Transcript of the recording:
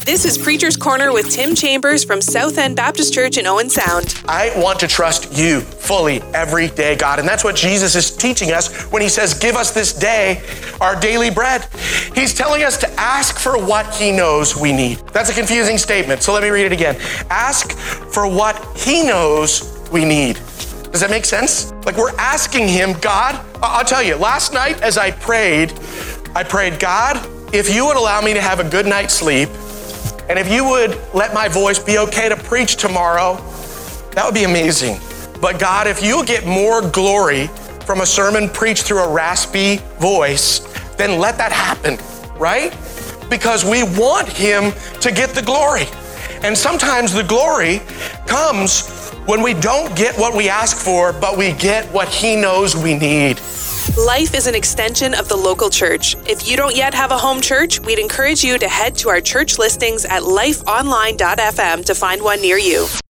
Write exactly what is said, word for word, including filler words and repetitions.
This is Preacher's Corner with Tim Chambers from South End Baptist Church in Owen Sound. I want to trust you fully every day, God. And that's what Jesus is teaching us when he says, give us this day our daily bread. He's telling us to ask for what he knows we need. That's a confusing statement, so let me read it again. Ask for what he knows we need. Does that make sense? Like we're asking him, God, I'll tell you, last night as I prayed, I prayed, God, if you would allow me to have a good night's sleep, and if you would let my voice be okay to preach tomorrow, that would be amazing. But God, if you'll get more glory from a sermon preached through a raspy voice, then let that happen, right? Because we want him to get the glory. And sometimes the glory comes when we don't get what we ask for, but we get what he knows we need. Life is an extension of the local church. If you don't yet have a home church, we'd encourage you to head to our church listings at life online dot f m to find one near you.